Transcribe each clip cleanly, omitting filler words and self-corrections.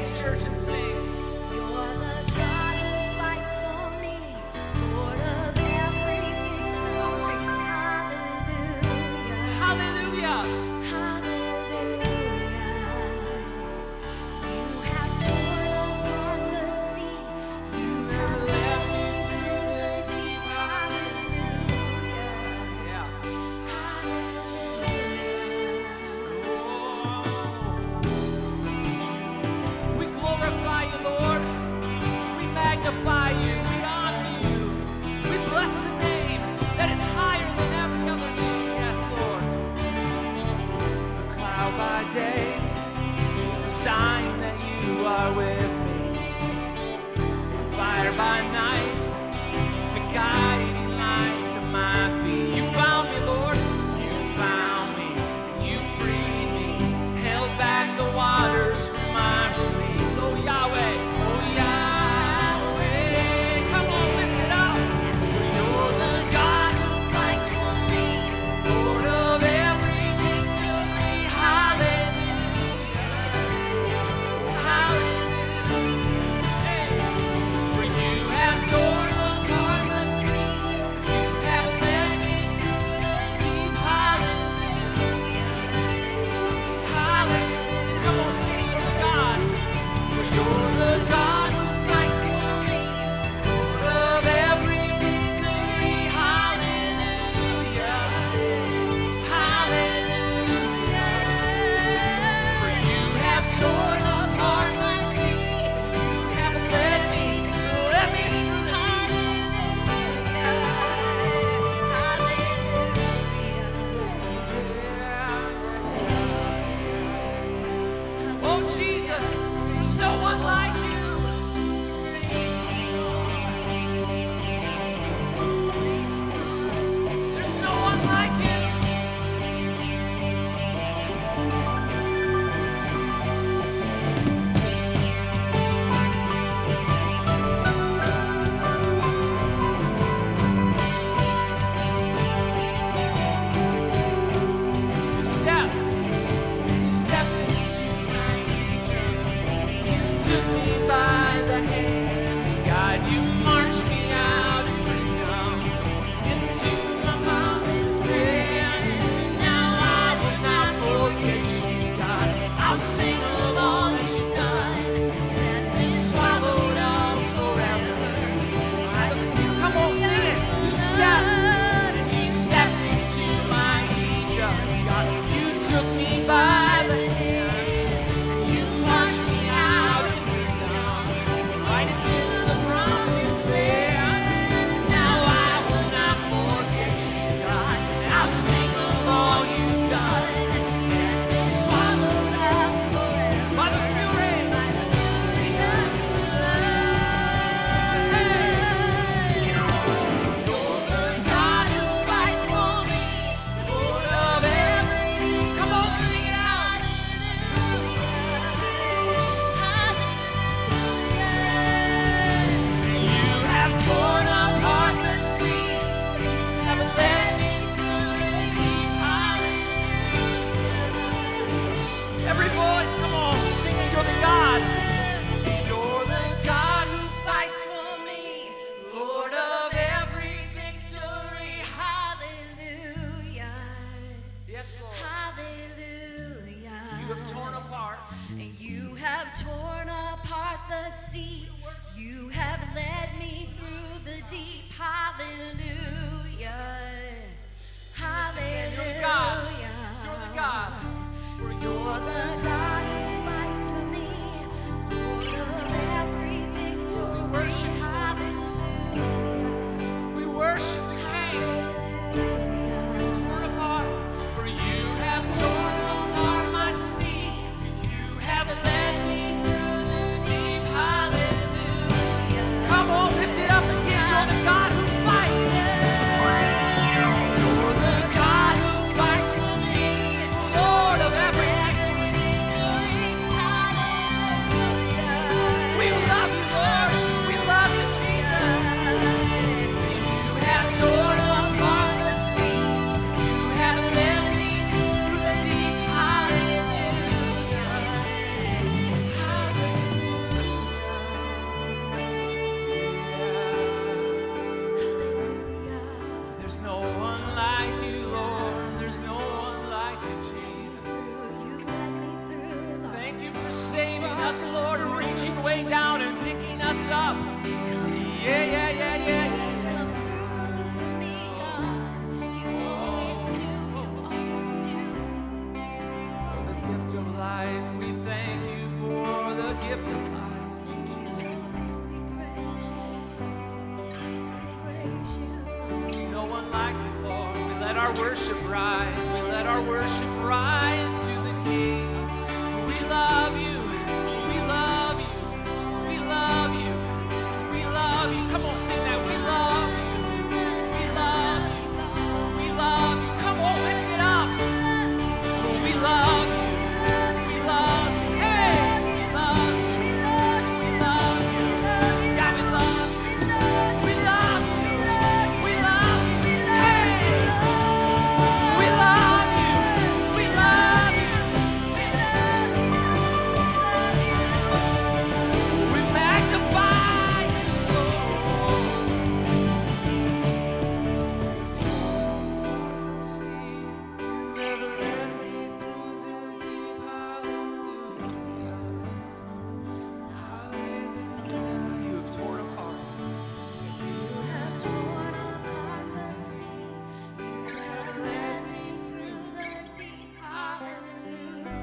hands, church, and sing. You're the God who fights for me, Lord of every victory. Hallelujah. Hallelujah. Hallelujah. You have torn apart the sea. You have led me through the deep. Hallelujah. Yeah. Hallelujah. We glorify you, Lord. We magnify you. We honor you. We bless the name that is higher than every other name. Yes, Lord. The cloud by day is a sign that you are with me. The fire by night is the guiding light to my feet. You found me, Lord. You found me. You freed me. Held back the waters from my release. Oh, Yahweh. Oh, Yahweh. Come on, lift it up. For you're the God who fights for me. Lord of every victory. Hallelujah. Hallelujah. Hey. For you have torn apart the sea. You have led me through the deep. Hallelujah. Hallelujah. Come on, sing, you're the God. For you're the God who fights for me. Lord of every victory. Hallelujah. Hallelujah. For you have torn apart my sea. You have led me through the deep. Yeah. Oh, Jesus, there's no one like you. There's no one like you. You stepped into my Egypt. You took me by the hand. God, you marched me out in freedom into my mother's land. Now I will not forget you, God. I'll sing of all that you've done. Let me swallowed up forever. By the few, come on, sing it. You stepped into my Egypt, God. You took me by the hand. You marched me out in freedom, right into the promised land. Now I will not forget you, God. I'll sing of all you've done. Death is swallowed up forever by the fury of love. You're the God who fights for me, Lord of every. Come on, sing it out. You have torn apart the sea. You have led me through the deep. Hallelujah. Every voice, come on, sing it. You're the God. You're the God who fights for me, Lord of every victory. Hallelujah. Yes, Lord. Hallelujah. You have torn apart. And you have torn apart the sea. You have led me through the deep. Hallelujah. Sing this again. You're the God. You're the God. For you're the God who fights for me, Lord of every victory. We worship you. Hallelujah. We worship the King. Hallelujah. Torn apart. For you have torn apart my sea. You have led me through the deep. Hallelujah. us up. Yeah, yeah, yeah, yeah. For the gift of life, we thank you for the gift of life. There's no one like you, Lord. We let our worship rise. We let our worship rise to the King. We love you. We love you. We love you. We love you. Come on, sing that. We love you. We love you. We love you. Come on, lift it up. Oh, we love you. We love you. Hey, we love you. We love you. God, we love you. We love you. We love you. Hey, we love you. We love you. We magnify you, Lord. You've torn apart the sea. You have led me through the deep. Hallelujah. Hallelujah. You have torn apart. You have torn apart the sea. You have led me through the deep. Hallelujah.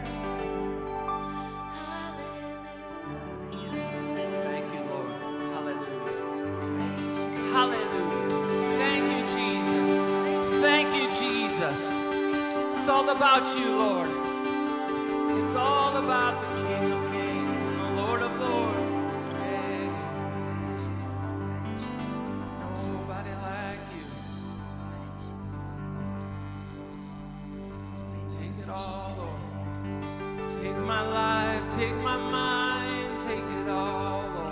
Thank you, Lord. Hallelujah. Hallelujah. Thank you, Jesus. Thank you, Jesus. It's all about you, Lord. It's all about the King of Kings and the Lord of Lords. Hey. Nobody like you. Take it all, Lord. Take my life, take my mind, take it all, Lord.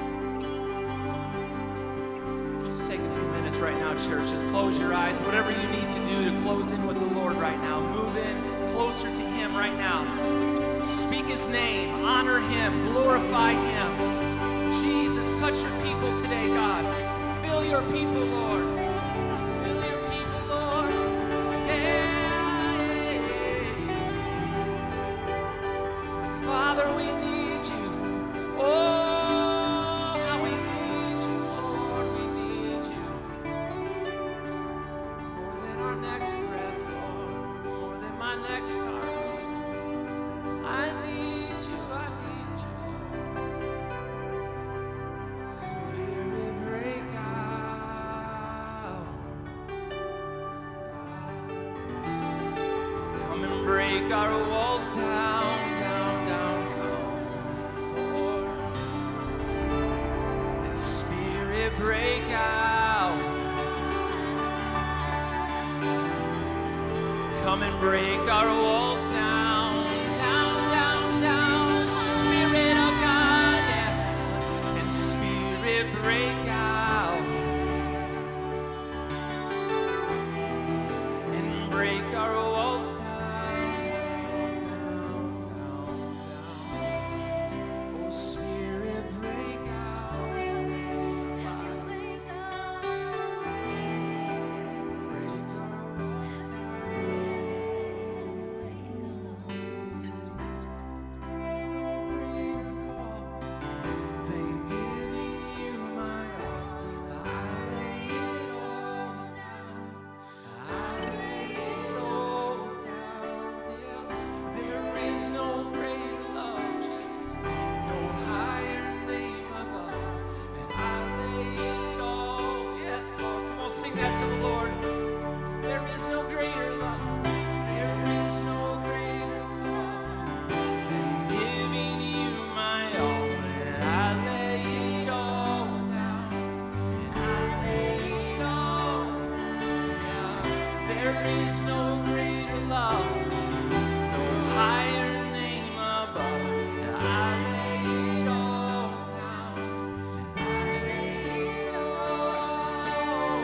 Just take a few minutes right now, church. Just close your eyes. Whatever you need to do to close in with the Lord right now. Move in closer to Him right now. Speak His name. Honor Him. Glorify Him. Jesus, touch your people today, God. Fill your people, Lord. Fill your people, Lord. Yeah. Father, we need you. Oh, how we need you, Lord. We need you. More than our next breath, Lord. More than my next heartbeat. I need you. I need you. Spirit, break out. Come and break our walls down, down, down, down, Lord. And Spirit, break out. Come and break our walls down, down, down, down. Spirit of God, yeah. And Spirit, break out. And break our walls down, down, down, down, down. Oh, Spirit, break out today. Break our walls down. There's no greater call than giving you my all. I lay it all down. I lay it all down. Yeah. There is no greater love, Jesus. No higher name above. And I lay it all. Yes, Lord. Come on, sing that to the Lord. There is no greater love. There is no greater love than giving you my all. And I lay it all down. And I lay it all down. Yeah. There is no greater love. No higher name above. And I lay it all down. And I lay it all.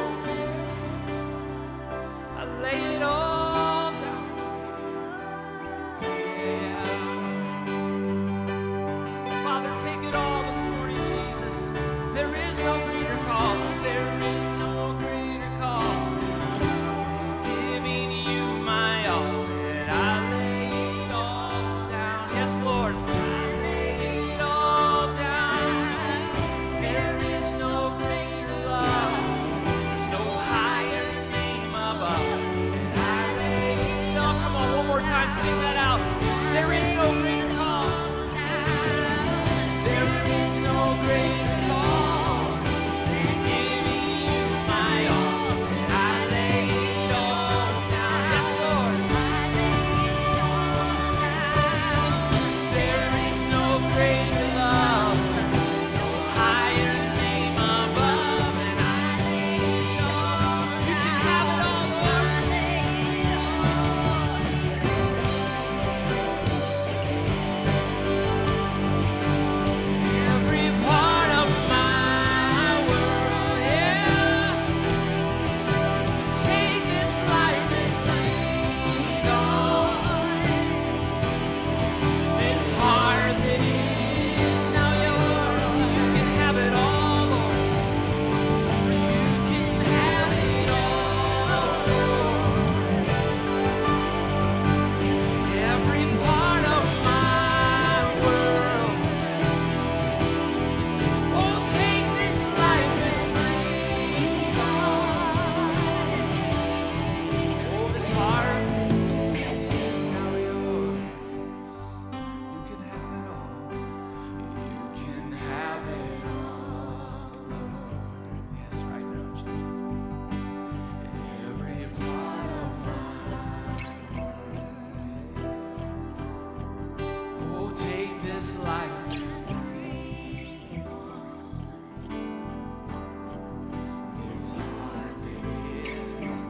I lay it all down, Jesus. Yeah. Father, take it all this morning, Jesus. There is no greater call. There is no greater call. Giving you my all, and I lay it all time, sing that out. There is no greater call. There is no greater call than giving you my all, and I lay it all down. Yes, Lord. There is no greater love, no higher name above, and I lay it all. You can have it all, Lord. Every part of my world, yes. Take this life and breathe on. This heart that is now yours, you can have it all, Lord. You can have it all, Lord. Every part of my world. Oh, take this life and breathe on. Oh, this heart is now yours. You can have it all. You can have it all, Lord. Yes, right now, Jesus. Every part of my world. Oh, take this life and breathe on. This heart that is.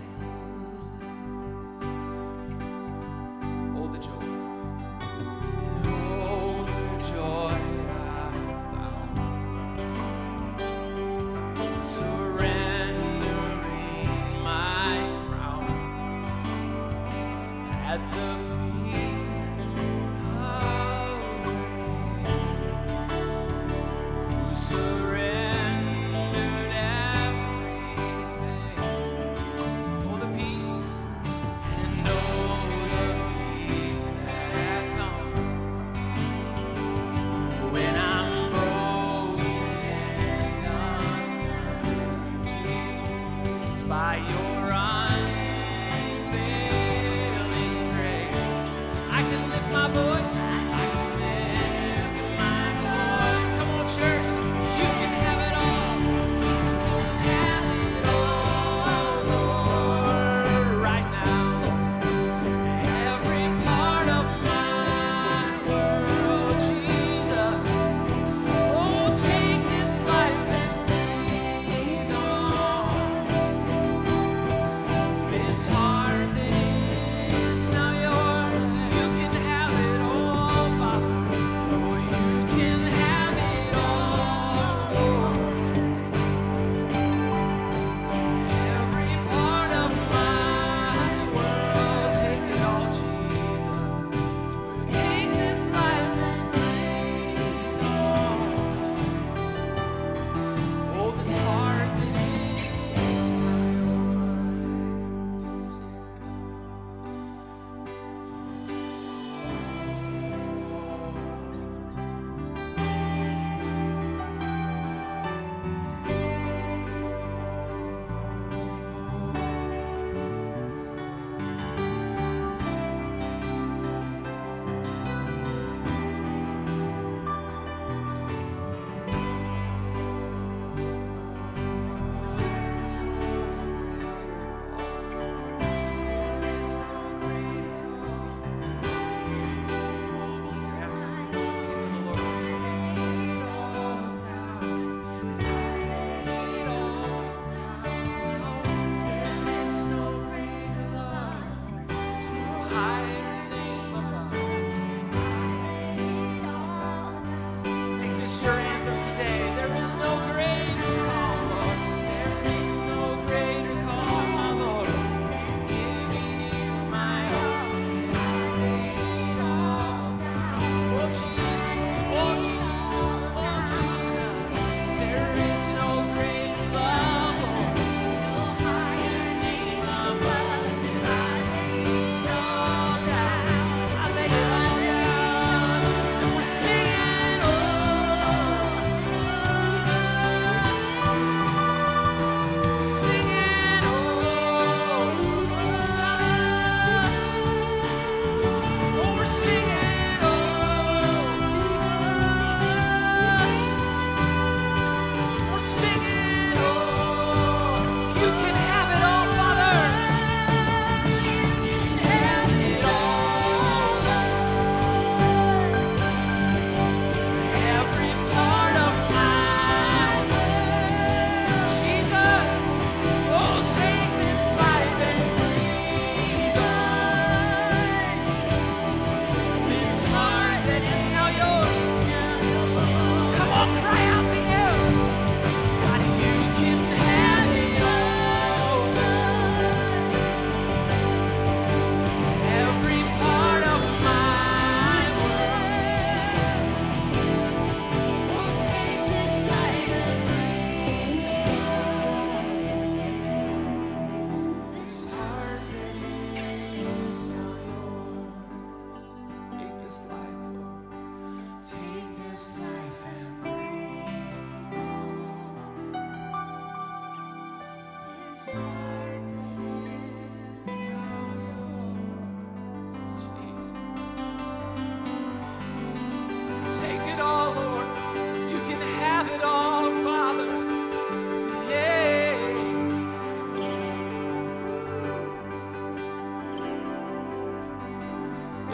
Oh, the joy. Oh, the joy I found. Surrendering my crown at the feet of the King.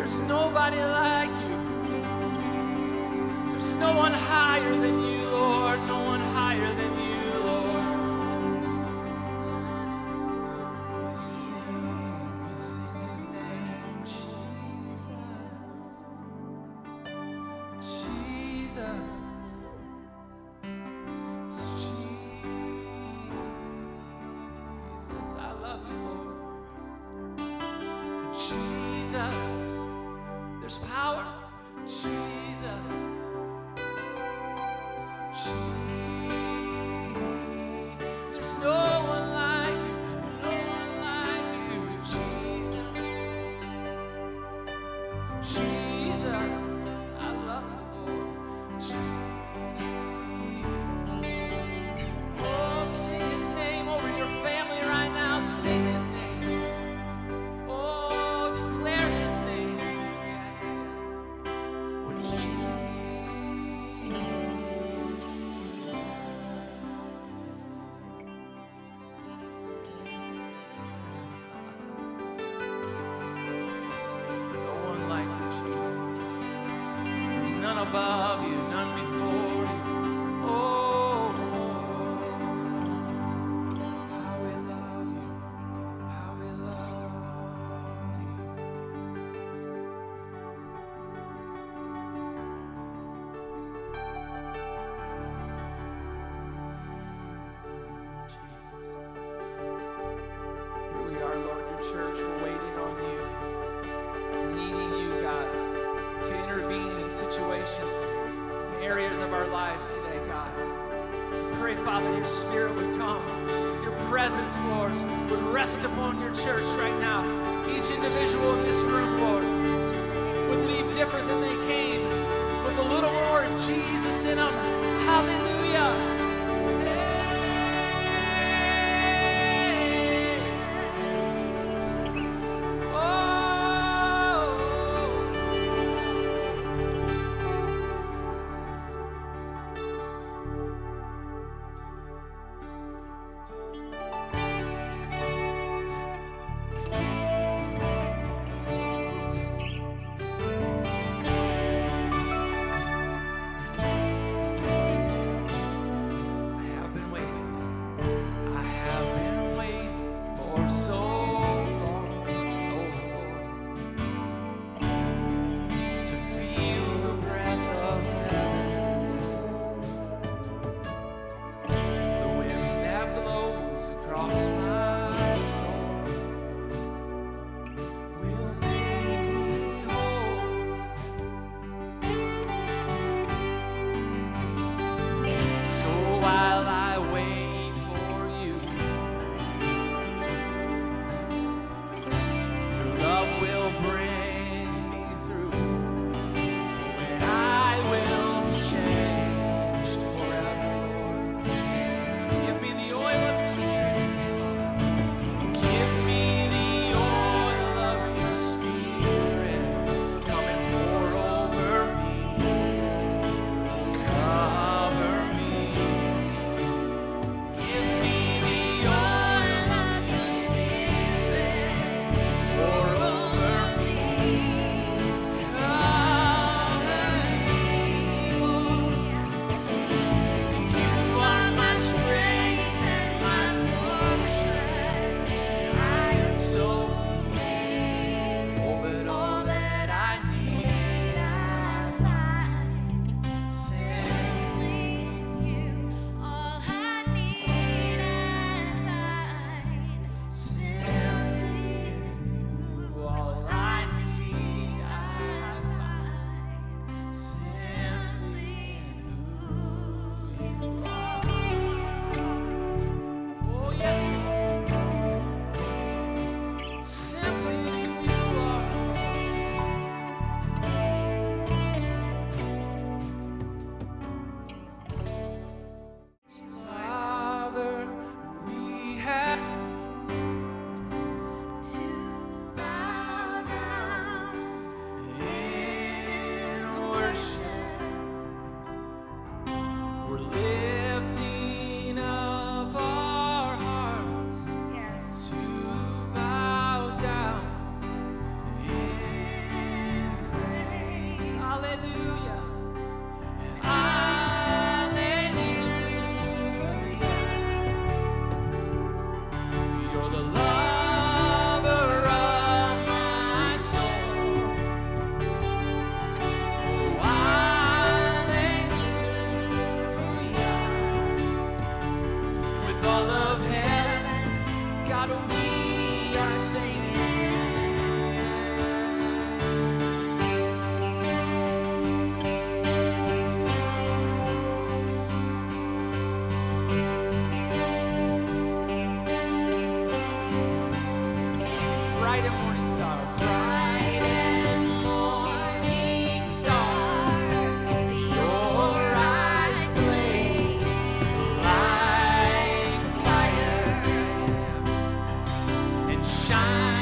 There's nobody like you. There's no one higher than you, Lord. No one higher than you, Lord. We sing his name, Jesus. Jesus. Jesus, I love you, Lord. Jesus, there's power. Jesus, there's no one like you, no one like you, Jesus. Jesus, I love you, Lord. Oh, sing his name over your family right now. Sing his name. Oh, declare his name. Oh, it's Jesus. No one like you, Jesus. None above you, none before you. Oh, how we love you, how we love you. Jesus. Here we are, Lord, your church. We're waiting on you, needing you, God, to intervene in situations, in areas of our lives today, God. Pray, Father, your spirit would come. Your presence, Lord, would rest upon your church right now. Each individual in this room, Lord, would leave different than they came, with a little more of Jesus in them. Hallelujah. Hallelujah. Hallelujah. You're the lover of my soul. Oh, hallelujah. With all of heaven, God, we are singing. Bright and morning star, bright and morning star, your eyes blaze like fire and shine